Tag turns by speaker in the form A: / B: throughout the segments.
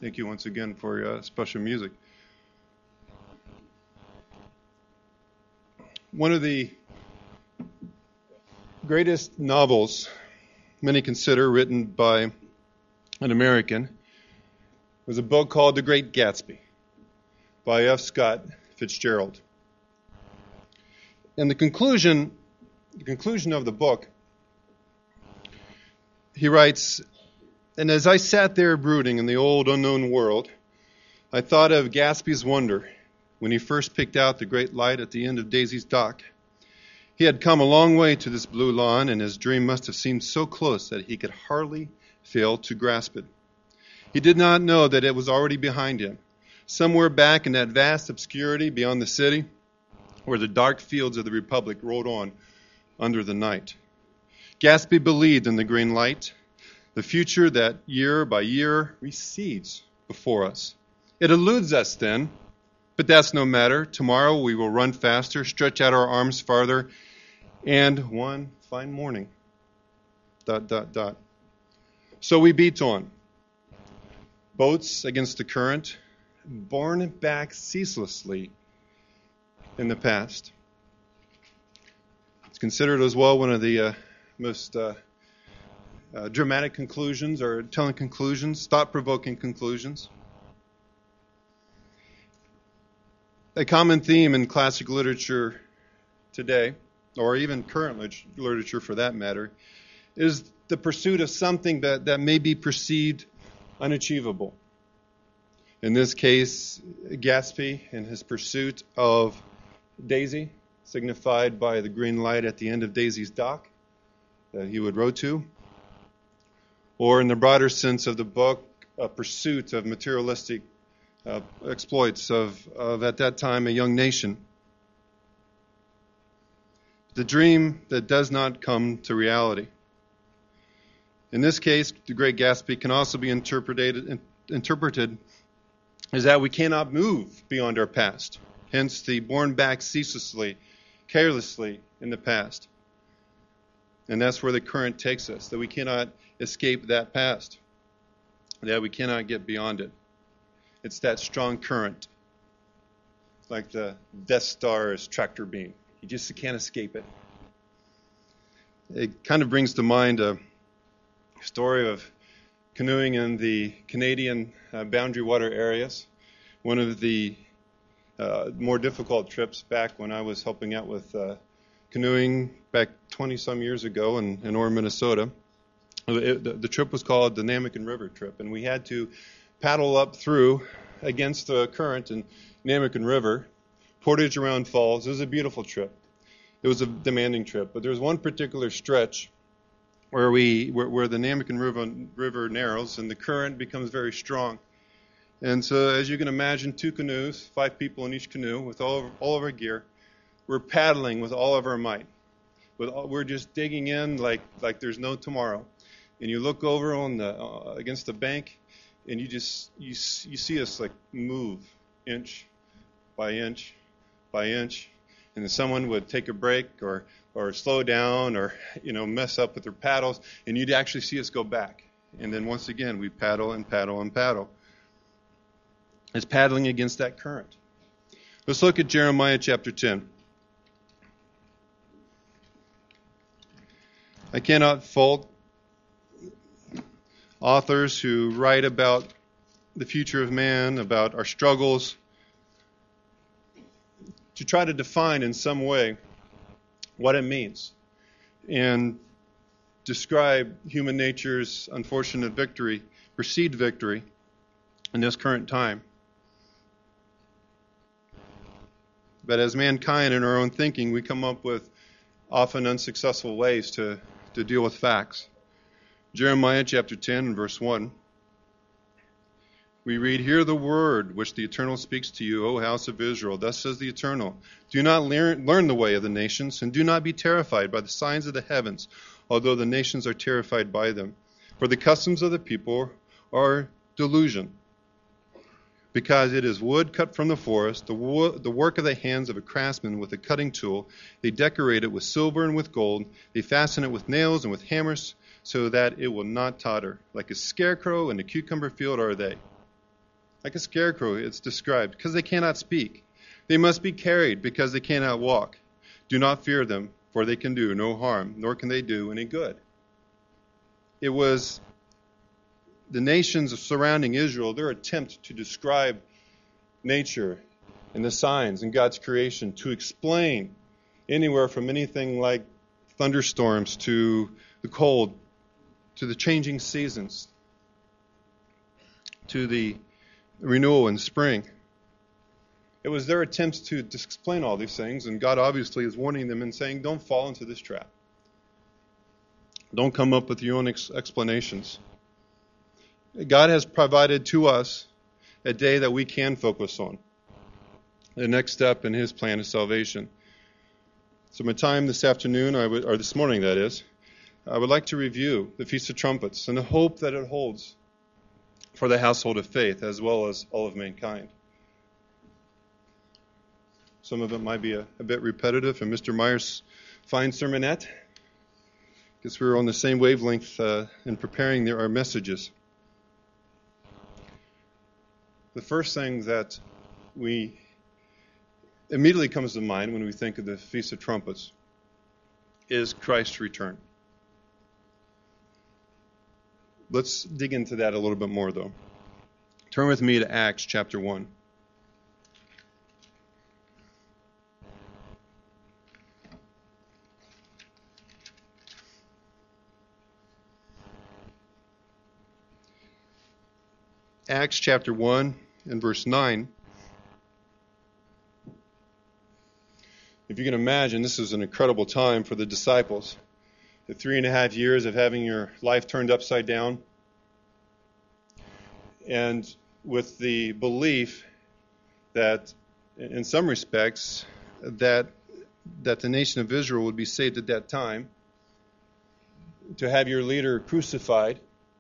A: Thank you once again for your special music. One of the greatest novels many consider written by an American was a book called The Great Gatsby by F. Scott Fitzgerald. And the conclusion of the book, he writes, "And as I sat there brooding in the old unknown world, I thought of Gatsby's wonder when he first picked out the great light at the end of Daisy's dock. He had come a long way to this blue lawn, and his dream must have seemed so close that he could hardly fail to grasp it. He did not know that it was already behind him, somewhere back in that vast obscurity beyond the city, where the dark fields of the Republic rolled on under the night. Gatsby believed in the green light, the future that year by year recedes before us. It eludes us then, but that's no matter. Tomorrow we will run faster, stretch out our arms farther, and one fine morning, ... So we beat on. Boats against the current, borne back ceaselessly in the past." It's considered as well one of the most dramatic conclusions, or telling conclusions, thought-provoking conclusions. A common theme in classic literature today, or even current literature for that matter, is the pursuit of something that may be perceived unachievable. In this case, Gatsby and his pursuit of Daisy, signified by the green light at the end of Daisy's dock that he would row to, or in the broader sense of the book, a pursuit of materialistic exploits of at that time a young nation. The dream that does not come to reality. In this case, The Great Gatsby can also be interpreted as that we cannot move beyond our past, hence the borne back ceaselessly, carelessly in the past. And that's where the current takes us, that we cannot escape that past, that we cannot get beyond it. It's that strong current, like the Death Star's tractor beam. You just can't escape it. It kind of brings to mind a story of canoeing in the Canadian boundary water areas. One of the more difficult trips back when I was helping out with canoeing back 20-some years ago in Orr, Minnesota. The trip was called the Namakan River trip, and we had to paddle up through against the current in Namakan River, portage around falls. It was a beautiful trip. It was a demanding trip, but there was one particular stretch where the Namakan River narrows and the current becomes very strong. And so, as you can imagine, 2 canoes, 5 people in each canoe, with all of our gear, we're paddling with all of our might. We're just digging in like there's no tomorrow. And you look over on against the bank, and you see us like move inch by inch by inch, and then someone would take a break or slow down or mess up with their paddles, and you'd actually see us go back. And then once again we paddle and paddle and paddle. It's paddling against that current. Let's look at Jeremiah chapter 10. I cannot fault authors who write about the future of man, about our struggles, to try to define in some way what it means and describe human nature's unfortunate victory, perceived victory, in this current time. But as mankind in our own thinking, we come up with often unsuccessful ways to deal with facts. Jeremiah chapter 10 and verse 1. We read, "Hear the word which the Eternal speaks to you, O house of Israel. Thus says the Eternal, do not learn the way of the nations, and do not be terrified by the signs of the heavens, although the nations are terrified by them. For the customs of the people are delusion. Because it is wood cut from the forest, the work of the hands of a craftsman with a cutting tool. They decorate it with silver and with gold. They fasten it with nails and with hammers, so that it will not totter. Like a scarecrow in a cucumber field are they. Like a scarecrow, it's described, because they cannot speak. They must be carried because they cannot walk. Do not fear them, for they can do no harm, nor can they do any good. It was the nations surrounding Israel, their attempt to describe nature and the signs in God's creation, to explain anywhere from anything like thunderstorms to the cold, to the changing seasons, to the renewal in spring. It was their attempts to explain all these things, and God obviously is warning them and saying, don't fall into this trap. Don't come up with your own explanations. God has provided to us a day that we can focus on. The next step in His plan of salvation. So my time this afternoon, or this morning that is, I would like to review the Feast of Trumpets and the hope that it holds for the household of faith as well as all of mankind. Some of it might be a bit repetitive in Mr. Meyer's fine sermonette, because we were on the same wavelength in preparing our messages. The first thing that we immediately comes to mind when we think of the Feast of Trumpets is Christ's return. Let's dig into that a little bit more, though. Turn with me to Acts chapter 1. Acts chapter 1 and verse 9. If you can imagine, this is an incredible time for the disciples. The 3.5 years of having your life turned upside down. And with the belief that, in some respects, that the nation of Israel would be saved at that time. To have your leader crucified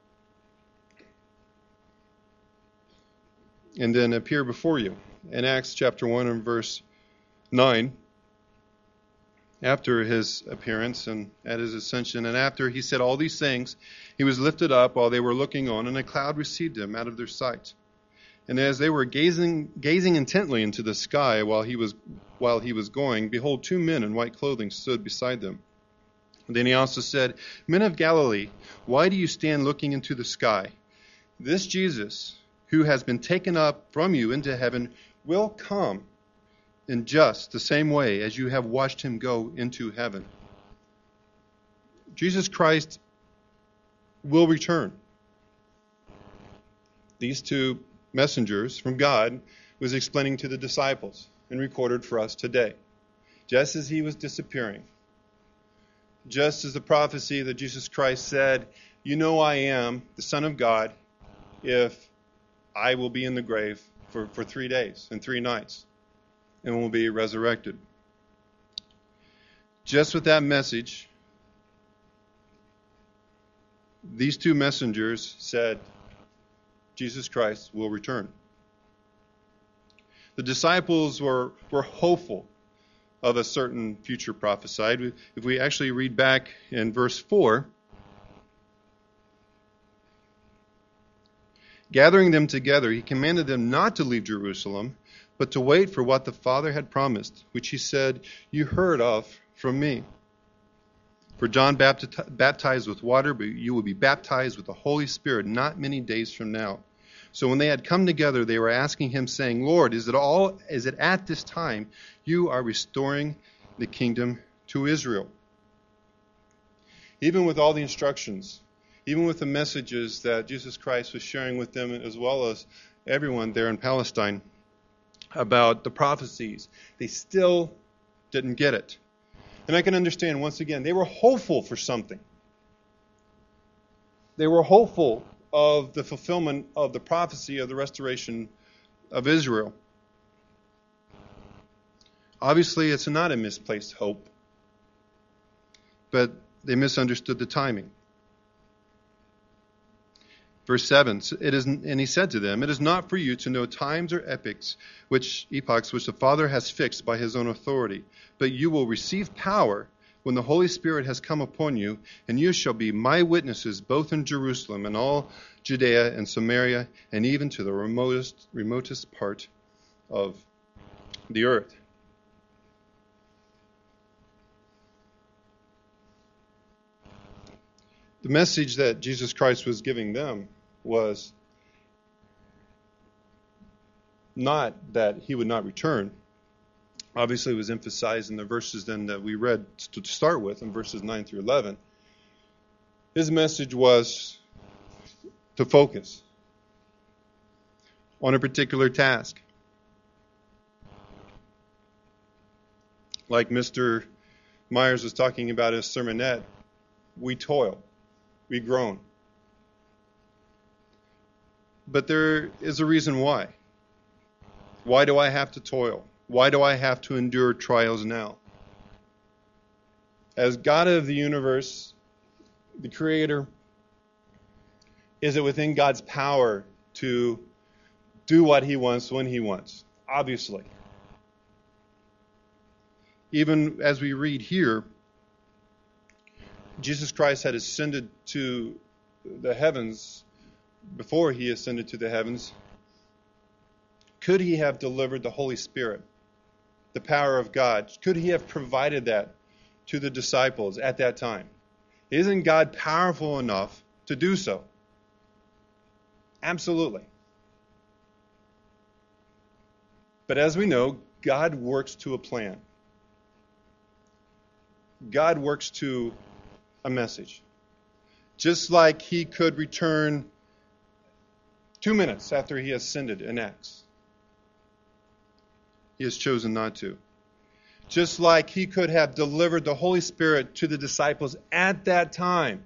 A: and then appear before you. In Acts chapter 1 and verse 9, after his appearance and at his ascension, and after he said all these things, he was lifted up while they were looking on, and a cloud received him out of their sight. And as they were gazing intently into the sky while he was going, behold, 2 men in white clothing stood beside them. And then he also said, Men of Galilee, why do you stand looking into the sky? This Jesus, who has been taken up from you into heaven, will come in just the same way as you have watched him go into heaven. Jesus Christ will return. These 2 messengers from God was explaining to the disciples and recorded for us today. Just as he was disappearing, just as the prophecy that Jesus Christ said, you know I am the Son of God if I will be in the grave for 3 days and 3 nights and will be resurrected. Just with that message, these 2 messengers said, Jesus Christ will return. The disciples were hopeful of a certain future prophesied. If we actually read back in verse 4, gathering them together, he commanded them not to leave Jerusalem, but to wait for what the Father had promised, which he said, you heard of from me. For John baptized with water, but you will be baptized with the Holy Spirit not many days from now. So when they had come together, they were asking him, saying, Lord, is it at this time you are restoring the kingdom to Israel? Even with all the instructions, even with the messages that Jesus Christ was sharing with them, as well as everyone there in Palestine about the prophecies, they still didn't get it. And I can understand, once again, they were hopeful for something. They were hopeful of the fulfillment of the prophecy of the restoration of Israel. Obviously, it's not a misplaced hope, but they misunderstood the timing. Verse 7, and he said to them, it is not for you to know times or epochs which the Father has fixed by his own authority, but you will receive power when the Holy Spirit has come upon you, and you shall be my witnesses both in Jerusalem and all Judea and Samaria, and even to the remotest part of the earth. The message that Jesus Christ was giving them was not that he would not return. Obviously, it was emphasized in the verses then that we read to start with, in verses 9 through 11. His message was to focus on a particular task. Like Mr. Myers was talking about his sermonette, we toil, we groan. But there is a reason why. Why do I have to toil? Why do I have to endure trials now? As God of the universe, the Creator, is it within God's power to do what He wants when He wants? Obviously. Even as we read here, Jesus Christ had ascended to the heavens. Before He ascended to the heavens, could He have delivered the Holy Spirit, the power of God? Could He have provided that to the disciples at that time? Isn't God powerful enough to do so? Absolutely. But as we know, God works to a plan. God works to a message. Just like He could return 2 minutes after He ascended in Acts, He has chosen not to. Just like He could have delivered the Holy Spirit to the disciples at that time,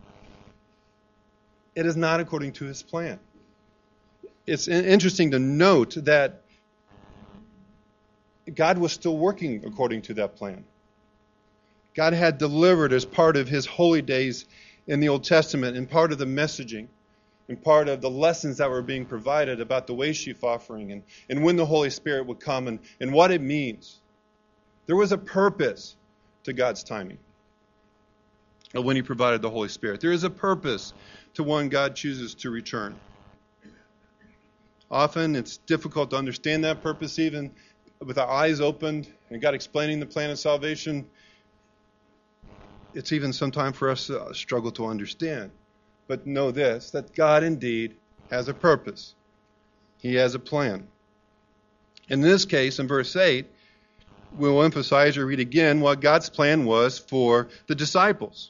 A: it is not according to His plan. It's interesting to note that God was still working according to that plan. God had delivered as part of His holy days in the Old Testament and part of the messaging and part of the lessons that were being provided about the way sheaf offering and when the Holy Spirit would come and what it means. There was a purpose to God's timing when He provided the Holy Spirit. There is a purpose to when God chooses to return. Often it's difficult to understand that purpose even with our eyes opened and God explaining the plan of salvation. It's even sometimes for us to struggle to understand. But know this, that God indeed has a purpose. He has a plan. In this case, in verse 8, we'll emphasize or read again what God's plan was for the disciples.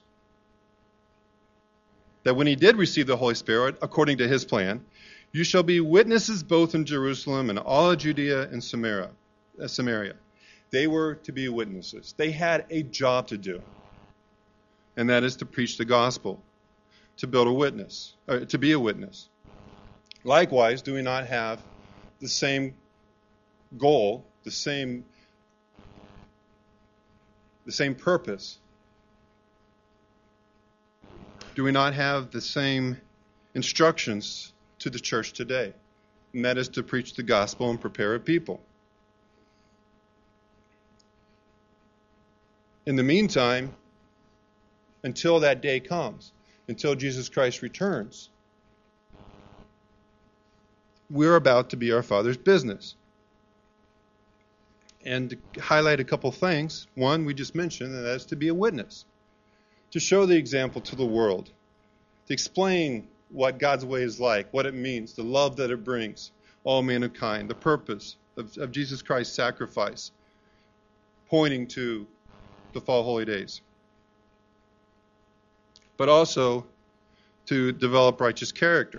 A: That when He did receive the Holy Spirit, according to His plan, you shall be witnesses both in Jerusalem and all of Judea and Samaria. They were to be witnesses. They had a job to do. And that is to preach the gospel, to build a witness, or to be a witness. Likewise, do we not have the same goal, the same purpose? Do we not have the same instructions to the church today? And that is to preach the gospel and prepare a people. In the meantime, until that day comes, until Jesus Christ returns, we're about to be our Father's business. And to highlight a couple things, one we just mentioned, and that is to be a witness, to show the example to the world, to explain what God's way is like, what it means, the love that it brings, all mankind, the purpose of Jesus Christ's sacrifice, pointing to the fall holy days. But also to develop righteous character.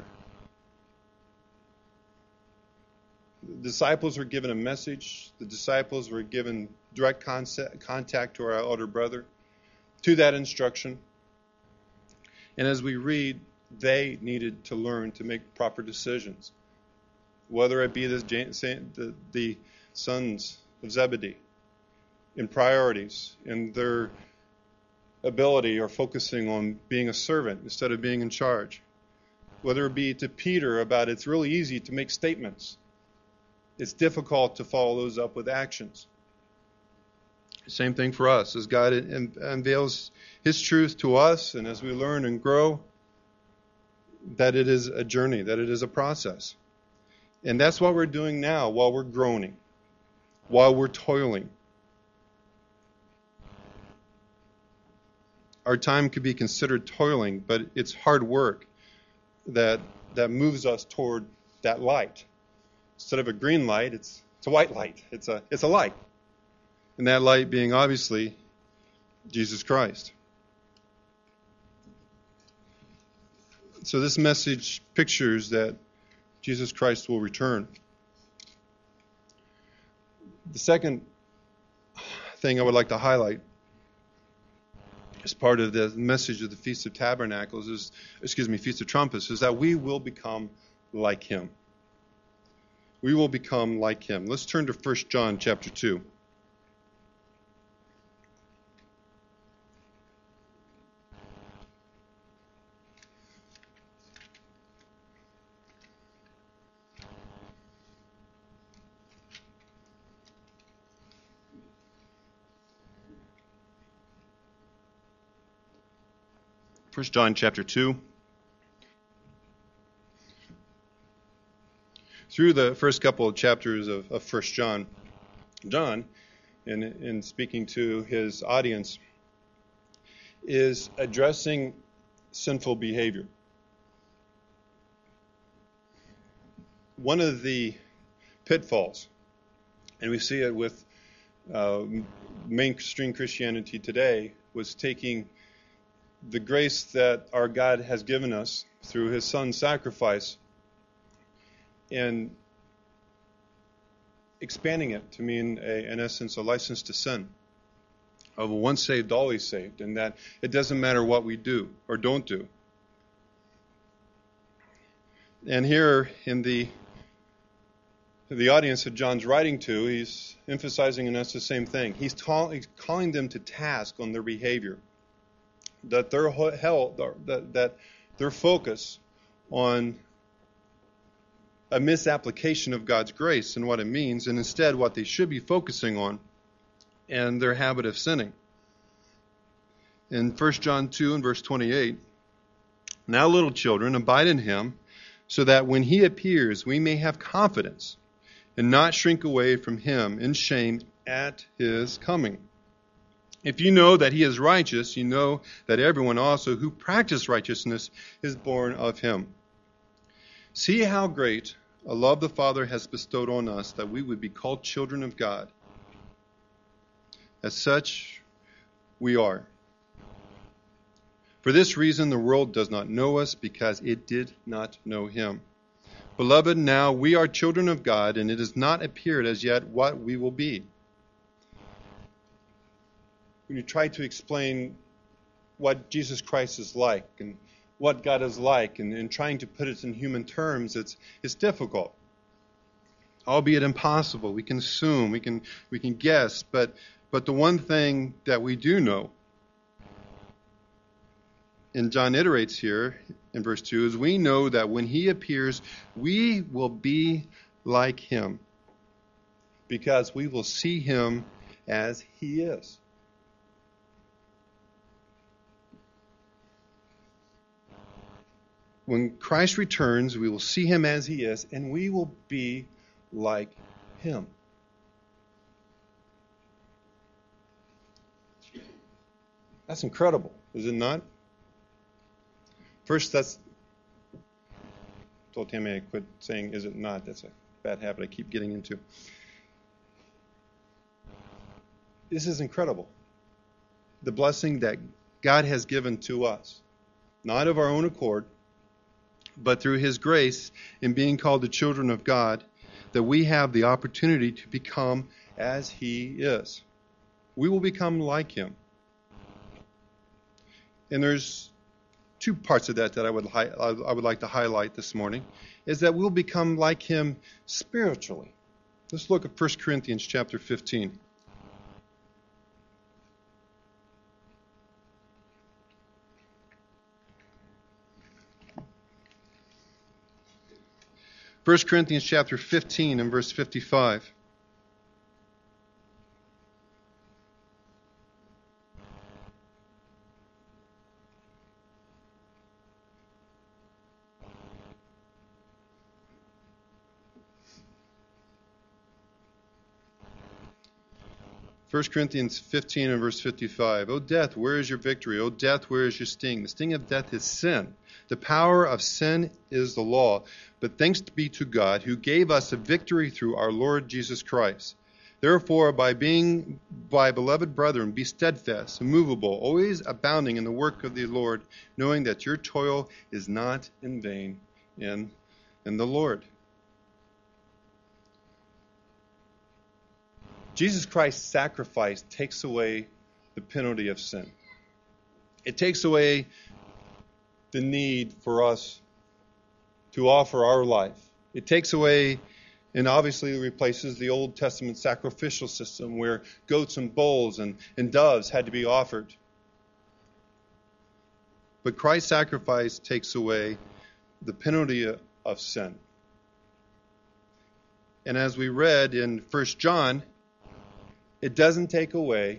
A: The disciples were given a message. The disciples were given direct contact to our elder brother, to that instruction. And as we read, they needed to learn to make proper decisions, whether it be the sons of Zebedee, in priorities, in their ability or focusing on being a servant instead of being in charge. Whether it be to Peter about it's really easy to make statements. It's difficult to follow those up with actions. Same thing for us. As God unveils His truth to us, and as we learn and grow, that it is a journey, that it is a process. And that's what we're doing now while we're groaning, while we're toiling. Our time could be considered toiling, but it's hard work that moves us toward that light. Instead of a green light, it's a white light. It's a light. And that light being obviously Jesus Christ. So this message pictures that Jesus Christ will return. The second thing I would like to highlight as part of the message of the Feast of Tabernacles Feast of Trumpets, is that we will become like Him. We will become like Him. Let's turn to 1 John chapter 2. 1 John chapter 2. Through the first couple of chapters of 1 John, John, in speaking to his audience, is addressing sinful behavior. One of the pitfalls, and we see it with mainstream Christianity today, was taking the grace that our God has given us through His Son's sacrifice and expanding it to mean, in essence, a license to sin. Of a once saved, always saved, and that it doesn't matter what we do or don't do. And here in the audience that John's writing to, he's emphasizing in us the same thing. He's calling them to task on their behavior. That their focus on a misapplication of God's grace and what it means, and instead what they should be focusing on, and their habit of sinning. In 1 John 2 and verse 28, now little children, abide in Him, so that when He appears, we may have confidence and not shrink away from Him in shame at His coming. If you know that He is righteous, you know that everyone also who practices righteousness is born of Him. See how great a love the Father has bestowed on us, that we would be called children of God. As such, we are. For this reason, the world does not know us, because it did not know Him. Beloved, now we are children of God, and it has not appeared as yet what we will be. When you try to explain what Jesus Christ is like and what God is like, and trying to put it in human terms, it's difficult. Albeit impossible. We can assume, we can guess, but the one thing that we do know, and John iterates here in verse 2, is we know that when He appears, we will be like Him, because we will see Him as He is. When Christ returns, we will see Him as He is, and we will be like Him. That's incredible, is it not? First, that's... I told Tammy I quit saying, is it not? That's a bad habit I keep getting into. This is incredible. The blessing that God has given to us, not of our own accord, but through His grace in being called the children of God, that we have the opportunity to become as He is. We will become like Him. And there's two parts of that I would like to highlight this morning, is that we'll become like Him spiritually. Let's look at 1 Corinthians chapter 15. 1 Corinthians chapter 15 and verse 55. 1 Corinthians 15 and verse 55. O death, where is your victory? O death, where is your sting? The sting of death is sin. The power of sin is the law. But thanks be to God who gave us a victory through our Lord Jesus Christ. Therefore, by beloved brethren, be steadfast, immovable, always abounding in the work of the Lord, knowing that your toil is not in vain in the Lord. Jesus Christ's sacrifice takes away the penalty of sin. It takes away the need for us to offer our life. It takes away and obviously replaces the Old Testament sacrificial system where goats and bulls and doves had to be offered. But Christ's sacrifice takes away the penalty of sin. And as we read in 1 John, it doesn't take away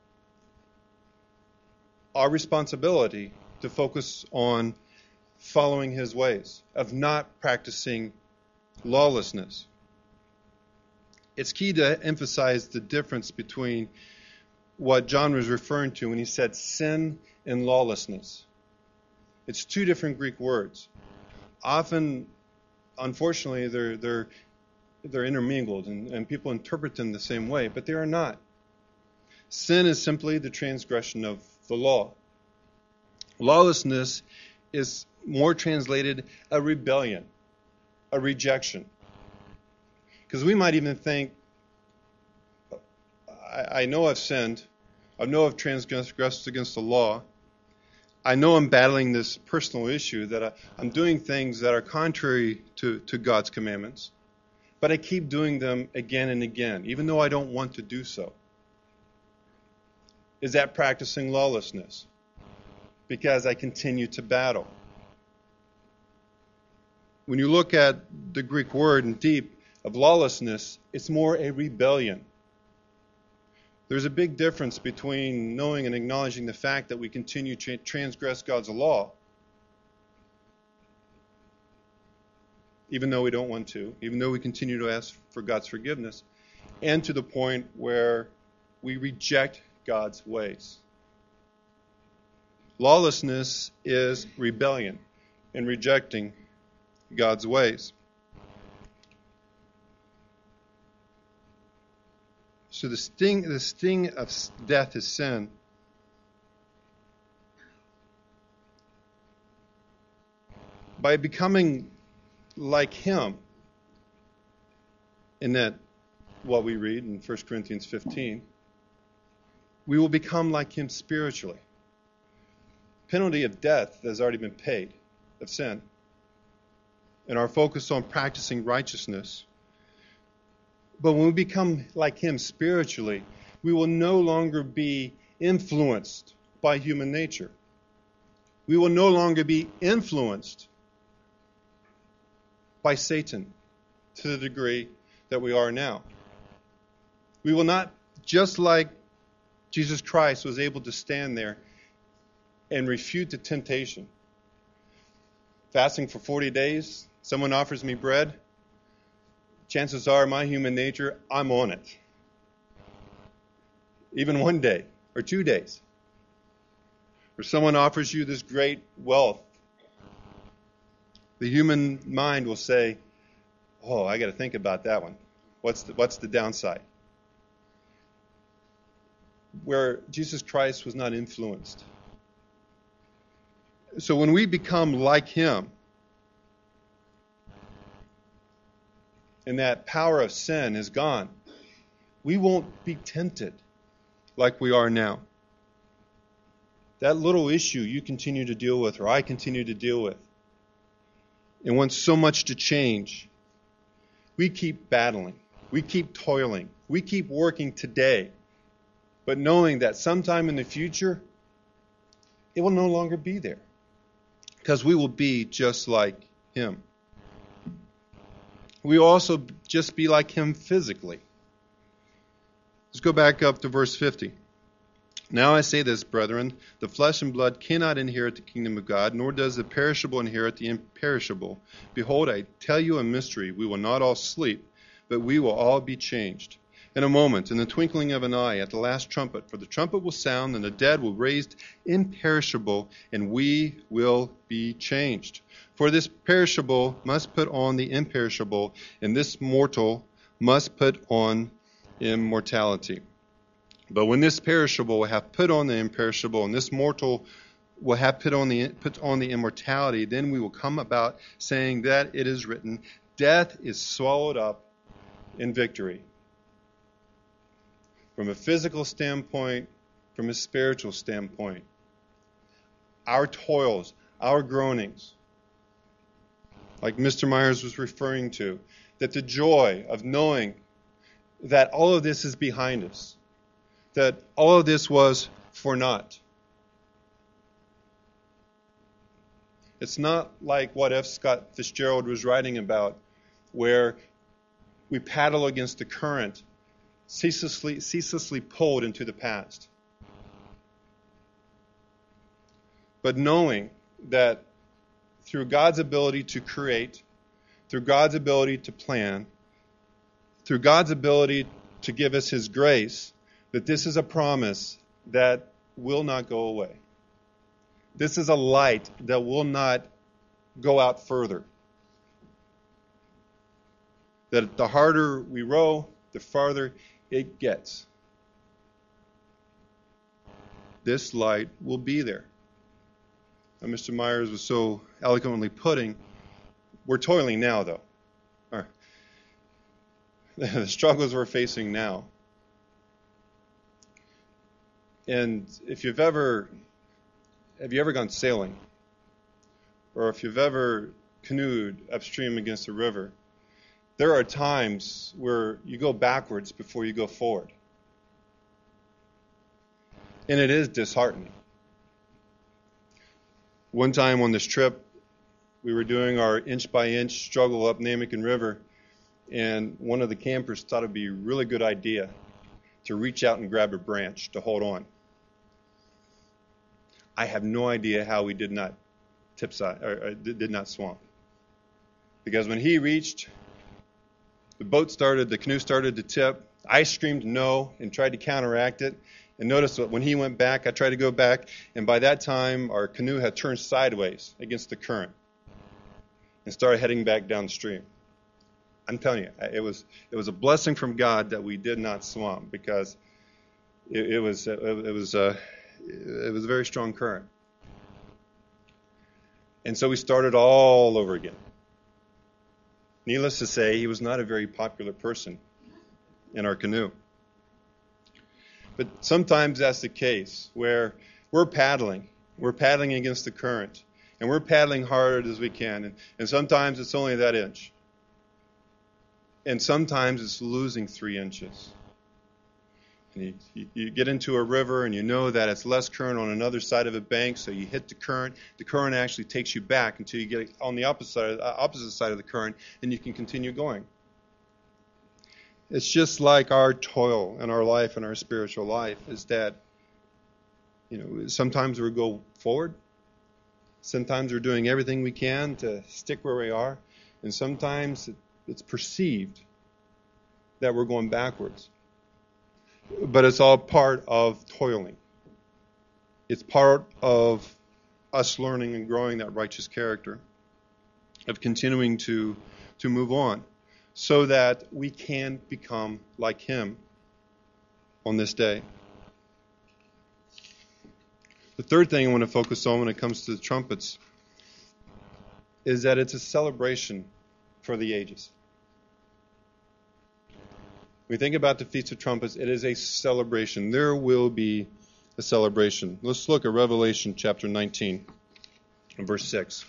A: our responsibility to focus on following his ways, of not practicing lawlessness. It's key to emphasize the difference between what John was referring to when he said sin and lawlessness. It's two different Greek words. Often, unfortunately, they're intermingled and people interpret them the same way, but they are not. Sin is simply the transgression of the law. Lawlessness is more translated a rebellion, a rejection. Because we might even think, I know I've sinned. I know I've transgressed against the law. I know I'm battling this personal issue, that I'm doing things that are contrary to God's commandments. But I keep doing them again and again, even though I don't want to do so. Is that practicing lawlessness? Because I continue to battle. When you look at the Greek word in deep of lawlessness, it's more a rebellion. There's a big difference between knowing and acknowledging the fact that we continue to transgress God's law, even though we don't want to, even though we continue to ask for God's forgiveness, and to the point where we reject God's ways. Lawlessness is rebellion and rejecting God's ways. So the sting of death is sin. By becoming like him, in that what we read in 1 Corinthians 15, we will become like him spiritually. Penalty of death has already been paid, of sin. And our focus on practicing righteousness. But when we become like him spiritually, we will no longer be influenced by human nature. We will no longer be influenced by Satan to the degree that we are now. We will not, just like Jesus Christ was able to stand there and refute the temptation. Fasting for 40 days, someone offers me bread. Chances are, my human nature, I'm on it. Even 1 day or 2 days. Or someone offers you this great wealth. The human mind will say, oh, I got to think about that one. What's the downside? Where Jesus Christ was not influenced. So when we become like him, and that power of sin is gone, we won't be tempted like we are now. That little issue you continue to deal with, or I continue to deal with, and want so much to change, we keep battling, we keep toiling, we keep working today, but knowing that sometime in the future, it will no longer be there, because we will be just like him. We also just be like him physically. Let's go back up to verse 50. Now I say this, brethren, the flesh and blood cannot inherit the kingdom of God, nor does the perishable inherit the imperishable. Behold, I tell you a mystery. We will not all sleep, but we will all be changed. In a moment, in the twinkling of an eye, at the last trumpet. For the trumpet will sound, and the dead will be raised imperishable, and we will be changed. For this perishable must put on the imperishable, and this mortal must put on immortality. But when this perishable will have put on the imperishable, and this mortal will have put on the immortality, then we will come about saying that it is written, death is swallowed up in victory. From a physical standpoint, from a spiritual standpoint, our toils, our groanings, like Mr. Myers was referring to, that the joy of knowing that all of this is behind us, that all of this was for naught. It's not like what F. Scott Fitzgerald was writing about, where we paddle against the current, ceaselessly pulled into the past. But knowing that through God's ability to create, through God's ability to plan, through God's ability to give us His grace, that this is a promise that will not go away. This is a light that will not go out further. That the harder we row, the farther it gets. This light will be there. And Mr. Myers was so eloquently putting, we're toiling now, though. The struggles we're facing now. And have you ever gone sailing? Or if you've ever canoed upstream against a river, there are times where you go backwards before you go forward. And it is disheartening. One time on this trip, we were doing our inch-by-inch struggle up Namakan River, and one of the campers thought it would be a really good idea to reach out and grab a branch to hold on. I have no idea how we did not did not swamp. Because when he reached, the canoe started to tip. I screamed no and tried to counteract it. And notice that when he went back, I tried to go back, and by that time, our canoe had turned sideways against the current and started heading back downstream. I'm telling you, it was a blessing from God that we did not swamp, because it was a very strong current. And so we started all over again. Needless to say, he was not a very popular person in our canoe. But sometimes that's the case, where we're paddling against the current, and we're paddling hard as we can, and sometimes it's only that inch. And sometimes it's losing 3 inches. And you get into a river, and you know that it's less current on another side of a bank, so you hit the current. The current actually takes you back until you get on the opposite side of the current, and you can continue going. It's just like our toil in our life and our spiritual life, is that, sometimes we go forward. Sometimes we're doing everything we can to stick where we are. And sometimes it's perceived that we're going backwards. But it's all part of toiling. It's part of us learning and growing that righteous character, of continuing to move on, so that we can become like Him on this day. The third thing I want to focus on when it comes to the trumpets is that it's a celebration for the ages. When we think about the Feast of Trumpets, it is a celebration. There will be a celebration. Let's look at Revelation chapter 19 and verse 6.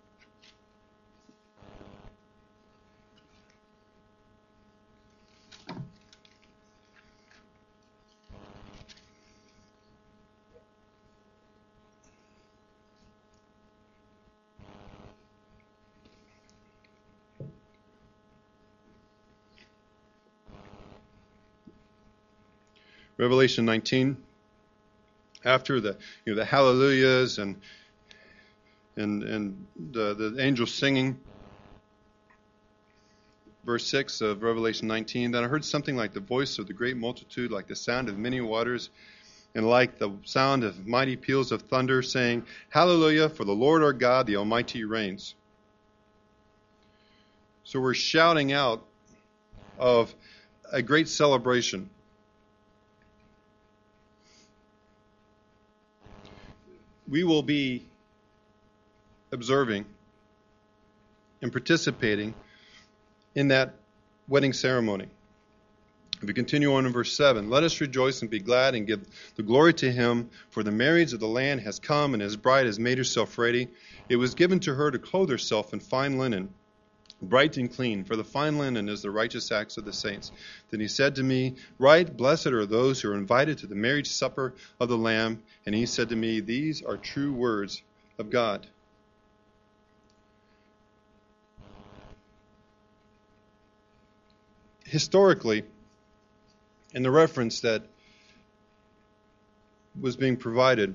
A: Revelation 19, after the hallelujahs and the angels singing, verse 6 of Revelation 19, then I heard something like the voice of the great multitude, like the sound of many waters, and like the sound of mighty peals of thunder, saying, Hallelujah, for the Lord our God, the Almighty reigns. So we're shouting out of a great celebration. We will be observing and participating in that wedding ceremony. If we continue on in verse 7, let us rejoice and be glad and give the glory to him, for the marriage of the Lamb has come, and his bride has made herself ready. It was given to her to clothe herself in fine linen, bright and clean, for the fine linen is the righteous acts of the saints. Then he said to me, Right, blessed are those who are invited to the marriage supper of the Lamb. And he said to me, These are true words of God. Historically, in the reference that was being provided,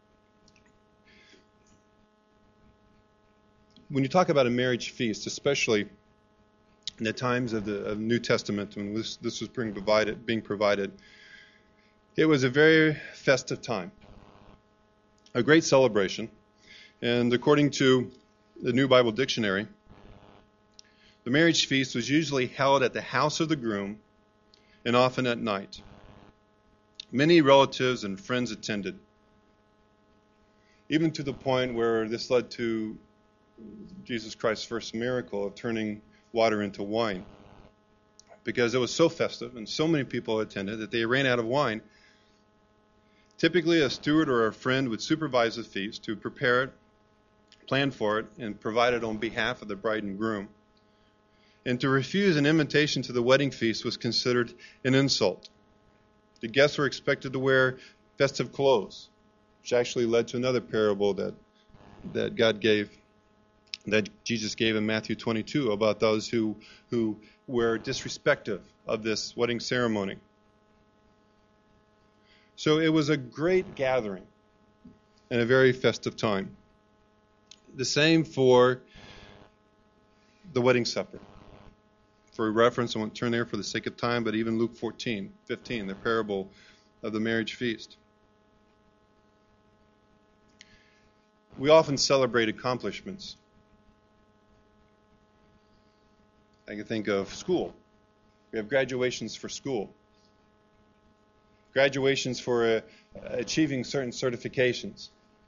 A: when you talk about a marriage feast, especially in the times of the New Testament when this was being provided, it was a very festive time, a great celebration. And according to the New Bible Dictionary, the marriage feast was usually held at the house of the groom and often at night. Many relatives and friends attended, even to the point where this led to Jesus Christ's first miracle of turning water into wine. Because it was so festive and so many people attended that they ran out of wine. Typically, a steward or a friend would supervise the feast to prepare it, plan for it, and provide it on behalf of the bride and groom. And to refuse an invitation to the wedding feast was considered an insult. The guests were expected to wear festive clothes, which actually led to another parable that Jesus gave in Matthew 22 about those who were disrespectful of this wedding ceremony. So it was a great gathering and a very festive time. The same for the wedding supper. For reference, I won't turn there for the sake of time, but even Luke 14:15, the parable of the marriage feast. We often celebrate accomplishments. I can think of school. We have graduations for school. Graduations for achieving certain certifications.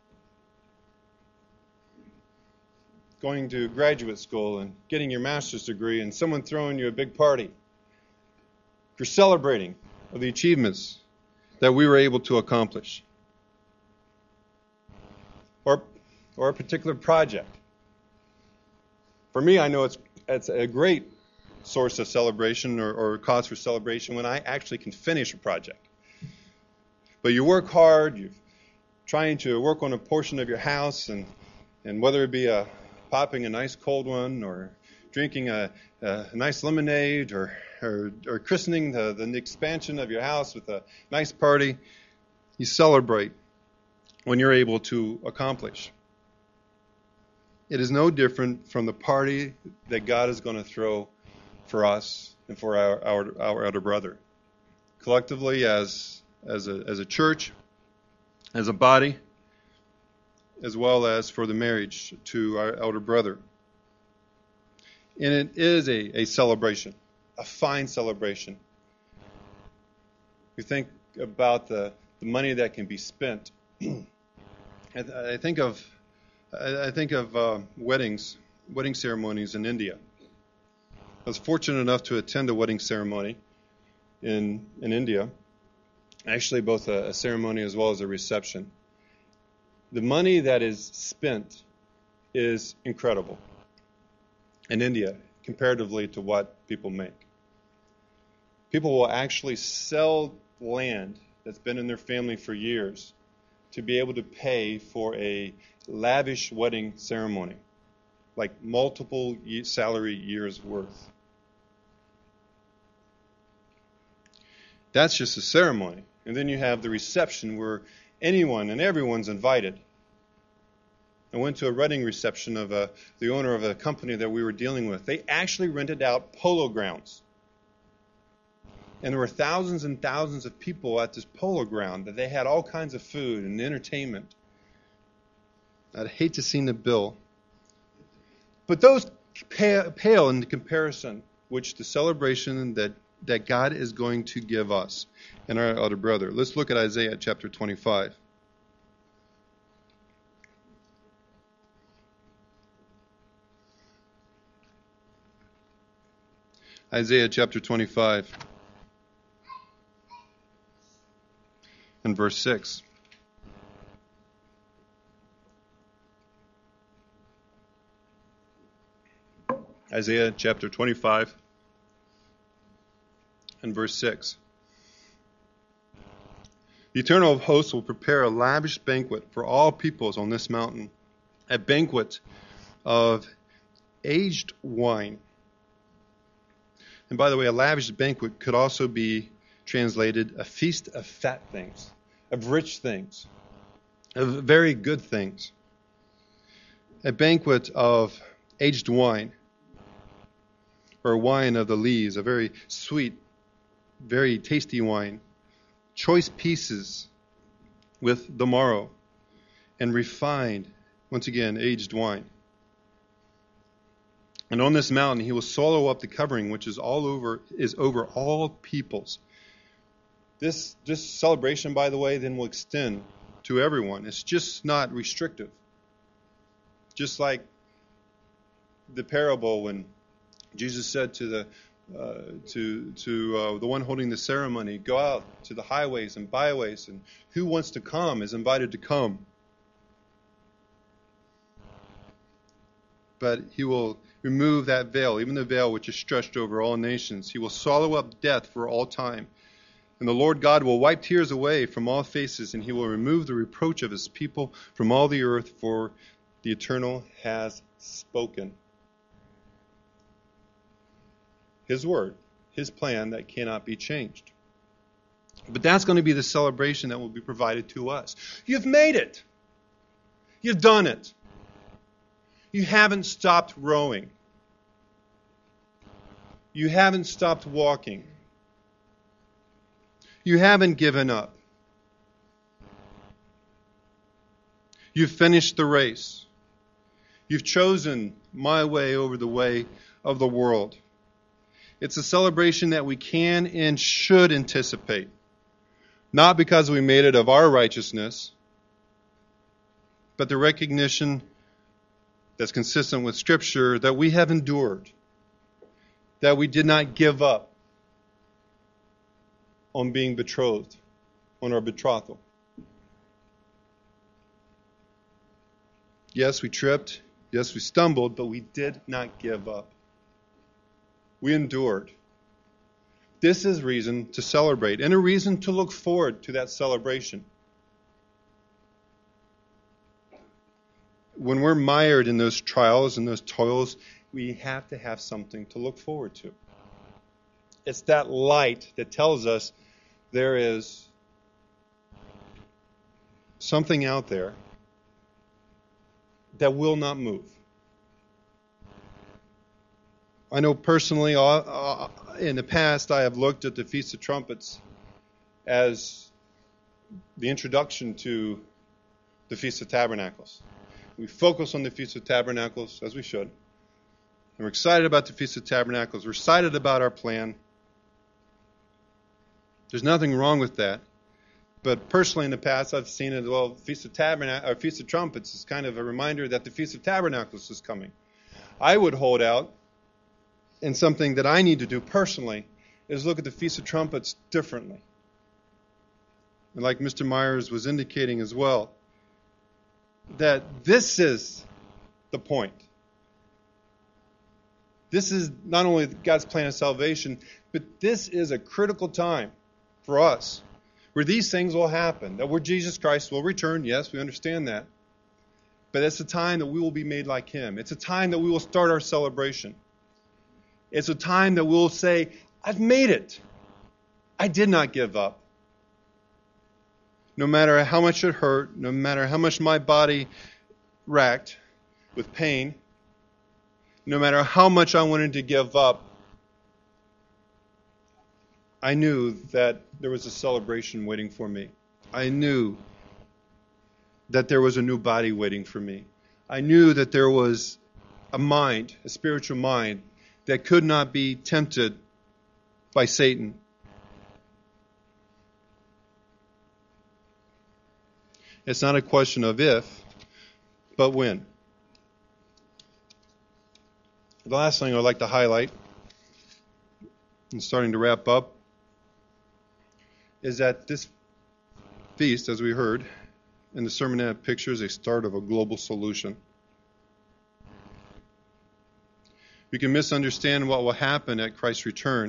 A: Going to graduate school and getting your master's degree and someone throwing you a big party. You're celebrating of the achievements that we were able to accomplish. Or a particular project. For me, I know it's a great source of celebration or cause for celebration when I actually can finish a project. But you work hard, you're trying to work on a portion of your house, and whether it be popping a nice cold one or drinking a nice lemonade or christening the expansion of your house with a nice party, you celebrate when you're able to accomplish. It is no different from the party that God is going to throw for us and for our elder brother. Collectively, as a church, as a body, as well as for the marriage to our elder brother. And it is a celebration, a fine celebration. You think about the money that can be spent. I think of wedding ceremonies in India. I was fortunate enough to attend a wedding ceremony in India. Actually, both a ceremony as well as a reception. The money that is spent is incredible in India, comparatively to what people make. People will actually sell land that's been in their family for years to be able to pay for a lavish wedding ceremony, like multiple salary years worth. That's just a ceremony. And then you have the reception where anyone and everyone's invited. I went to a wedding reception of the owner of a company that we were dealing with. They actually rented out polo grounds. And there were thousands and thousands of people at this polo ground that they had all kinds of food and entertainment. I'd hate to see the bill. But those pale in comparison, which the celebration that God is going to give us and our other brother. Let's look at Isaiah chapter 25. Isaiah chapter 25 and verse 6. Isaiah chapter 25 and verse 6. The Eternal of hosts will prepare a lavish banquet for all peoples on this mountain, a banquet of aged wine. And by the way, a lavish banquet could also be translated a feast of fat things, of rich things, of very good things. A banquet of aged wine, or wine of the lees, a very sweet, very tasty wine. Choice pieces with the marrow, and refined, once again, aged wine. And on this mountain he will swallow up the covering which is over all peoples. This celebration, by the way, then will extend to everyone. It's just not restrictive. Just like the parable when Jesus said to the one holding the ceremony, go out to the highways and byways, and who wants to come is invited to come. But he will remove that veil, even the veil which is stretched over all nations. He will swallow up death for all time. And the Lord God will wipe tears away from all faces, and he will remove the reproach of his people from all the earth, for the Eternal has spoken. His word, his plan that cannot be changed. But that's going to be the celebration that will be provided to us. You've made it. You've done it. You haven't stopped rowing. You haven't stopped walking. You haven't given up. You've finished the race. You've chosen my way over the way of the world. It's a celebration that we can and should anticipate. Not because we made it of our righteousness, but the recognition that's consistent with Scripture that we have endured, that we did not give up on being betrothed, on our betrothal. Yes, we tripped. Yes, we stumbled, but we did not give up. We endured. This is reason to celebrate and a reason to look forward to that celebration. When we're mired in those trials and those toils, we have to have something to look forward to. It's that light that tells us there is something out there that will not move. I know personally, in the past, I have looked at the Feast of Trumpets as the introduction to the Feast of Tabernacles. We focus on the Feast of Tabernacles, as we should. And we're excited about the Feast of Tabernacles. We're excited about our plan. There's nothing wrong with that. But personally, in the past, I've seen it, Feast of Trumpets is kind of a reminder that the Feast of Tabernacles is coming. I would hold out, and something that I need to do personally is look at the Feast of Trumpets differently. And like Mr. Myers was indicating as well, that this is the point. This is not only God's plan of salvation, but this is a critical time for us where these things will happen, that where Jesus Christ will return. Yes, we understand that. But it's a time that we will be made like him. It's a time that we will start our celebration. It's a time that we'll say, I've made it. I did not give up. No matter how much it hurt, no matter how much my body racked with pain, no matter how much I wanted to give up, I knew that there was a celebration waiting for me. I knew that there was a new body waiting for me. I knew that there was a mind, a spiritual mind, that could not be tempted by Satan. It's not a question of if, but when. The last thing I'd like to highlight, and starting to wrap up, is that this feast, as we heard, in the sermonette pictures a start of a global solution. We can misunderstand what will happen at Christ's return.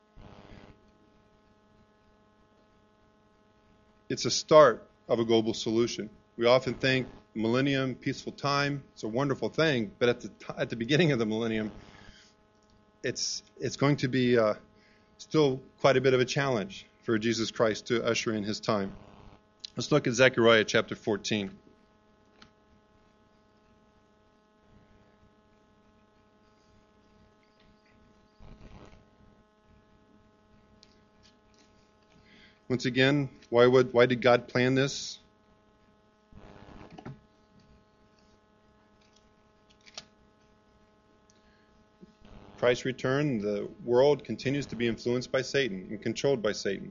A: It's a start of a global solution. We often think millennium, peaceful time, it's a wonderful thing, but at the beginning of the millennium, it's going to be still quite a bit of a challenge for Jesus Christ to usher in his time. Let's look at Zechariah chapter 14. Once again, why did God plan this? Christ's return, the world continues to be influenced by Satan and controlled by Satan.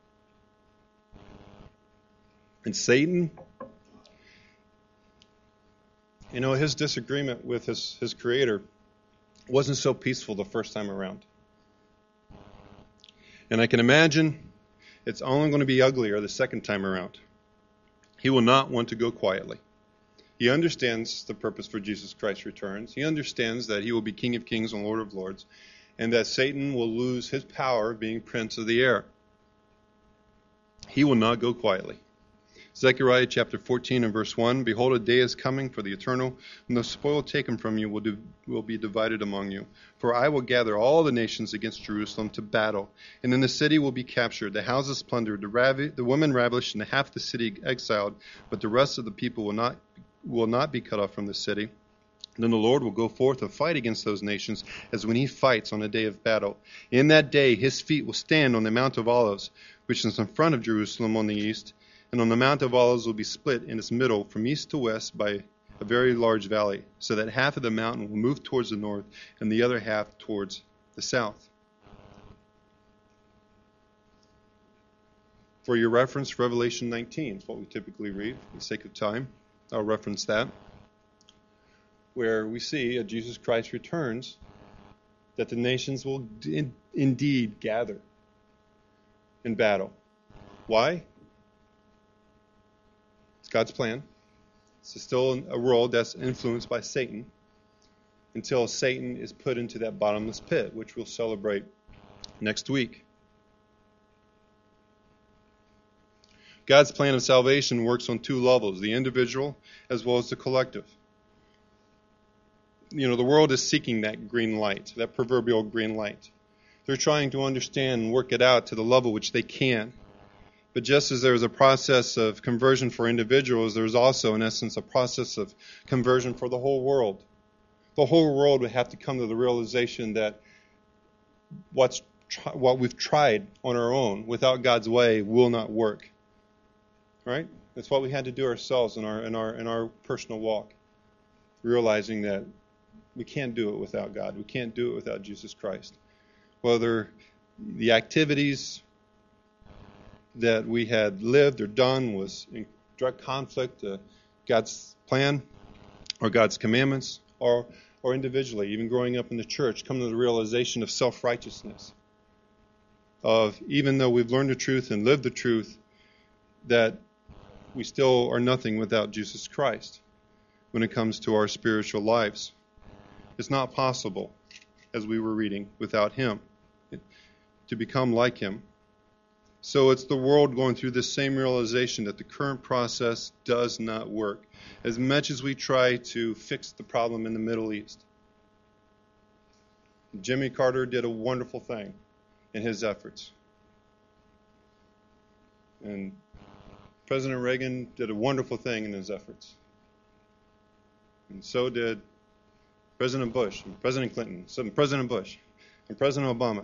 A: And Satan, his disagreement with his creator wasn't so peaceful the first time around. And I can imagine it's only going to be uglier the second time around. He will not want to go quietly. He understands the purpose for Jesus Christ's returns. He understands that he will be King of Kings and Lord of Lords, and that Satan will lose his power of being prince of the air. He will not go quietly. Zechariah chapter 14 and verse 1, Behold, a day is coming for the eternal, when the spoil taken from you will be divided among you. For I will gather all the nations against Jerusalem to battle, and then the city will be captured, the houses plundered, the women ravished, and half the city exiled, but the rest of the people will not be cut off from the city. Then the Lord will go forth and fight against those nations as when he fights on a day of battle. In that day his feet will stand on the Mount of Olives, which is in front of Jerusalem on the east, and on the Mount of Olives will be split in its middle from east to west by a very large valley, so that half of the mountain will move towards the north and the other half towards the south. For your reference, Revelation 19 is what we typically read. For the sake of time, I'll reference that, where we see at Jesus Christ returns that the nations will indeed gather in battle. Why? It's God's plan. It's still a world that's influenced by Satan until Satan is put into that bottomless pit, which we'll celebrate next week. God's plan of salvation works on two levels, the individual as well as the collective. The world is seeking that green light, that proverbial green light. They're trying to understand and work it out to the level which they can. But just as there is a process of conversion for individuals, there's also, in essence, a process of conversion for the whole world. The whole world would have to come to the realization that what we've tried on our own without God's way will not work. Right? That's what we had to do ourselves in our personal walk, realizing that we can't do it without God. We can't do it without Jesus Christ. Whether the activities that we had lived or done was in direct conflict to God's plan or God's commandments, or individually, even growing up in the church, come to the realization of self-righteousness, of even though we've learned the truth and lived the truth, that we still are nothing without Jesus Christ when it comes to our spiritual lives. It's not possible, as we were reading, without him, to become like him. So it's the world going through this same realization that the current process does not work, as much as we try to fix the problem in the Middle East. Jimmy Carter did a wonderful thing in his efforts. And President Reagan did a wonderful thing in his efforts. And so did President Bush, and President Clinton, and President Bush, and President Obama.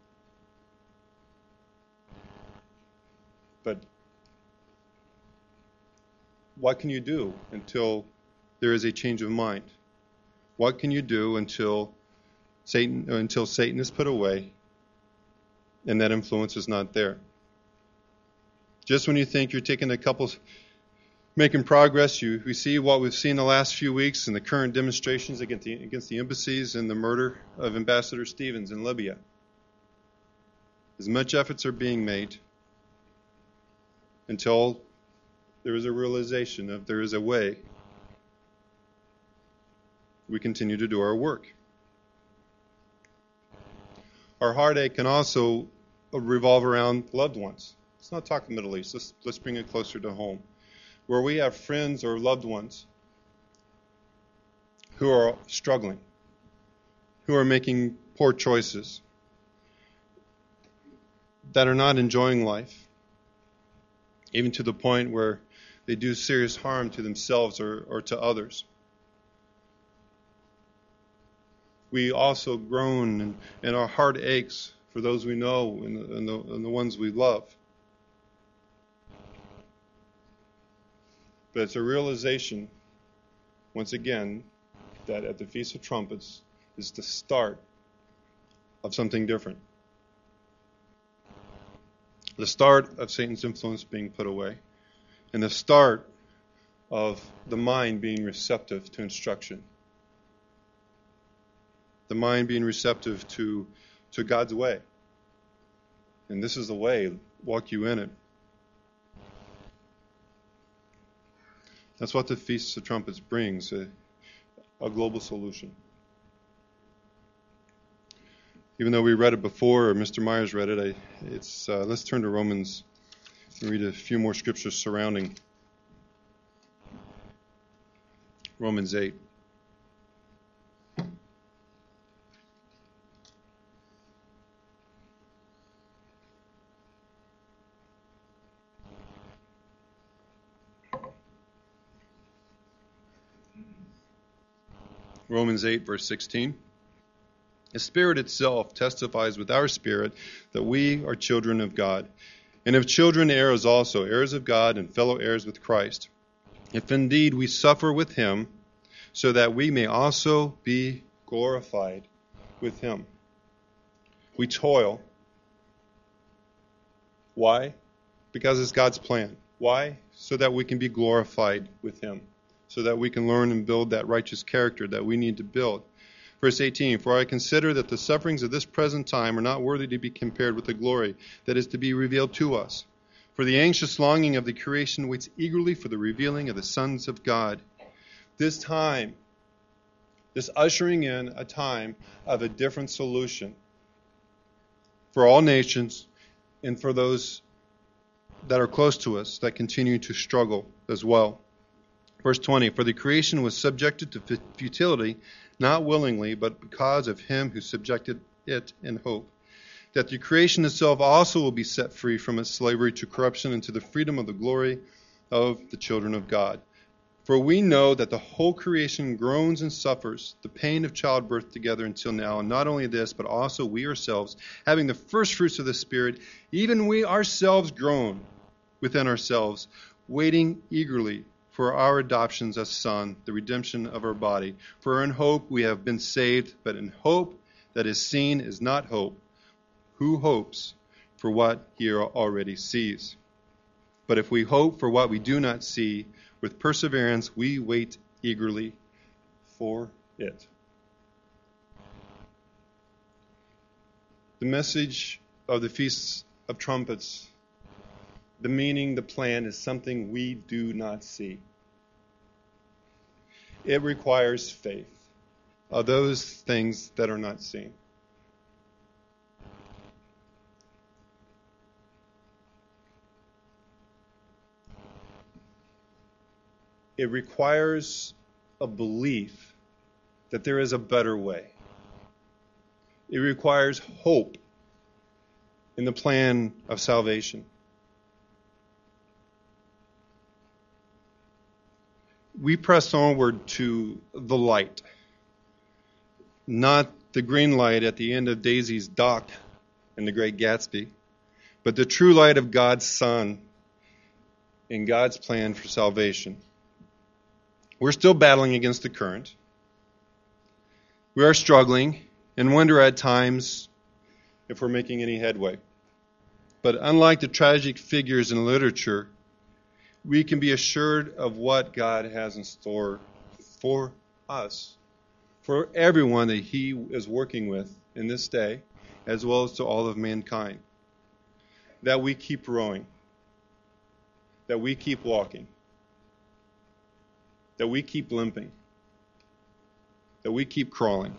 A: But what can you do until there is a change of mind? What can you do until Satan is put away and that influence is not there? Just when you think you're making progress, we see what we've seen the last few weeks in the current demonstrations against the embassies and the murder of Ambassador Stevens in Libya. As much efforts are being made until there is a realization of there is a way, we continue to do our work. Our heartache can also revolve around loved ones. Let's not talk Middle East. Let's bring it closer to home, where we have friends or loved ones who are struggling, who are making poor choices, that are not enjoying life, even to the point where they do serious harm to themselves or to others. We also groan and our heart aches for those we know and the ones we love. But it's a realization, once again, that at the Feast of Trumpets is the start of something different. The start of Satan's influence being put away, and the start of the mind being receptive to instruction. The mind being receptive to God's way. And this is the way, walk you in it. That's what the Feast of Trumpets brings, a global solution. Even though we read it before, or Mr. Myers read it, let's turn to Romans and read a few more scriptures surrounding Romans 8. Romans 8, verse 16. The Spirit itself testifies with our spirit that we are children of God. And if children, heirs also, heirs of God and fellow heirs with Christ. If indeed we suffer with him, so that we may also be glorified with him. We toil. Why? Because it's God's plan. Why? So that we can be glorified with him. So that we can learn and build that righteous character that we need to build. Verse 18, for I consider that the sufferings of this present time are not worthy to be compared with the glory that is to be revealed to us. For the anxious longing of the creation waits eagerly for the revealing of the sons of God. This time, this ushering in a time of a different solution for all nations and for those that are close to us that continue to struggle as well. Verse 20, for the creation was subjected to futility, not willingly, but because of him who subjected it in hope, that the creation itself also will be set free from its slavery to corruption and to the freedom of the glory of the children of God. For we know that the whole creation groans and suffers the pain of childbirth together until now, and not only this, but also we ourselves, having the first fruits of the Spirit, even we ourselves groan within ourselves, waiting eagerly for our adoptions as son, the redemption of our body. For in hope we have been saved, but in hope that is seen is not hope. Who hopes for what he already sees? But if we hope for what we do not see, with perseverance we wait eagerly for it. The message of the Feast of Trumpets, the meaning, the plan, is something we do not see. It requires faith of those things that are not seen. It requires a belief that there is a better way. It requires hope in the plan of salvation. we press onward to the light, not the green light at the end of Daisy's dock in The Great Gatsby, but the true light of God's Son in God's plan for salvation. We're still battling against the current. We are struggling and wonder at times if we're making any headway. But unlike the tragic figures in literature, we can be assured of what God has in store for us, for everyone that He is working with in this day, as well as to all of mankind. That we keep rowing, that we keep walking, that we keep limping, that we keep crawling,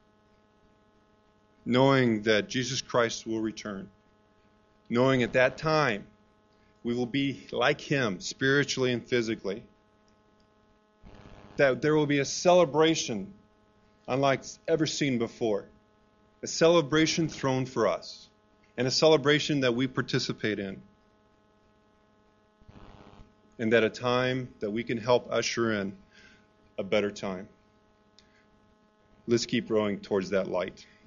A: knowing that Jesus Christ will return, knowing at that time we will be like Him spiritually and physically, that there will be a celebration unlike ever seen before, a celebration thrown for us, and a celebration that we participate in, and that a time that we can help usher in a better time. Let's keep rowing towards that light.